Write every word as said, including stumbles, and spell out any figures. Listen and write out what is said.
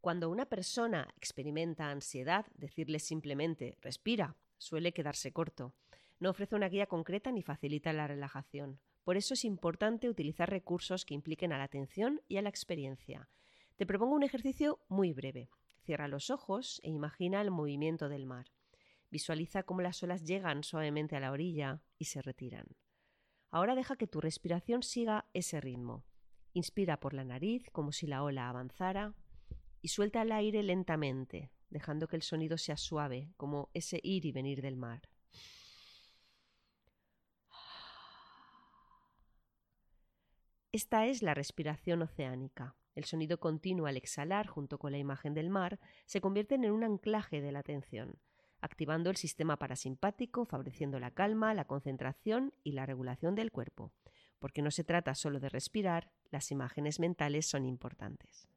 Cuando una persona experimenta ansiedad, decirle simplemente respira suele quedarse corto. No ofrece una guía concreta ni facilita la relajación. Por eso es importante utilizar recursos que impliquen a la atención y a la experiencia. Te propongo un ejercicio muy breve. Cierra los ojos e imagina el movimiento del mar. Visualiza cómo las olas llegan suavemente a la orilla y se retiran. Ahora deja que tu respiración siga ese ritmo. Inspira por la nariz como si la ola avanzara y suelta el aire lentamente, dejando que el sonido sea suave, como ese ir y venir del mar. Esta es la respiración oceánica. El sonido continuo al exhalar junto con la imagen del mar se convierten en un anclaje de la atención, activando el sistema parasimpático, favoreciendo la calma, la concentración y la regulación del cuerpo. Porque no se trata solo de respirar, las imágenes mentales son importantes.